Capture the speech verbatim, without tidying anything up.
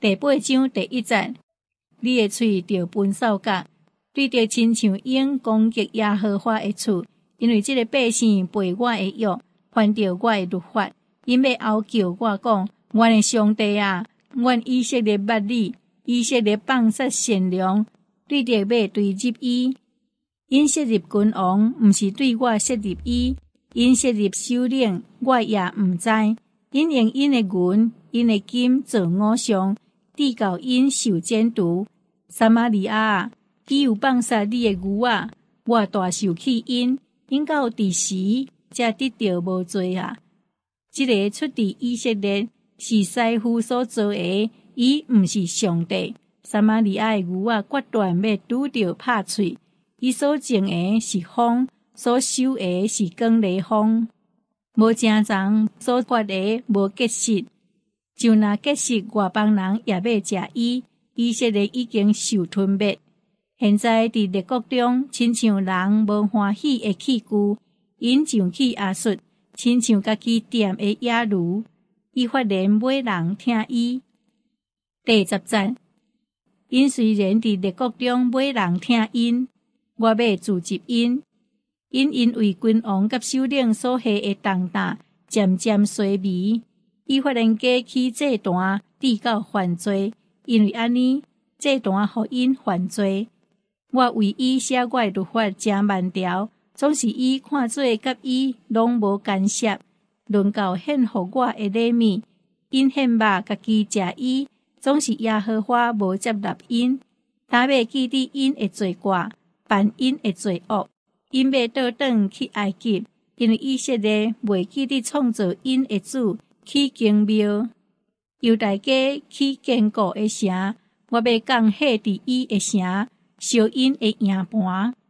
第八章第一节，你的喙着分扫角，对着亲像鹰攻击耶和华的厝，因为这个百姓背我的约，犯着我的律法，因要拗叫我讲，阮的上帝啊，阮以色列捌你，以色列放杀善良，对着要对入伊。因设立君王，毋是对我设立伊；因设立首领，我也毋知。因用因的银、因的金做偶像，递到因受剪除。撒玛利亚啊，伊有放杀你的牛啊，我大受气因，因到第时才得到无罪啊。这个出自以色列是师傅所做的，伊毋是上帝。撒玛利亚的牛啊，决断要拄着拍喙。伊所种的是风，所收的是光雷风。无正常所发的无结实，就那结实外邦人也要食伊。以色列已经受吞灭。现在伫列国中，亲像人无欢喜的器具，因上去亚述，亲像家己店的野驴，伊发言买人听伊。第十节，因虽然伫列国中买人听因。我要自集因，因因为君王甲首领所下的重担渐渐衰微，伊发现加起这段递到犯罪，因为安尼这段互因犯罪。我为伊写我的律法真万条，总是伊看做甲伊拢无干涉。论到献互我的礼物，因献肉家己食伊，总是耶和华无接纳因，他要记得因的罪过。犯因的罪恶，因要倒转去埃及，因为以色列未记得创造因的主去敬庙，犹大家去坚固的城，我要降下伫伊的城，烧因的营盘。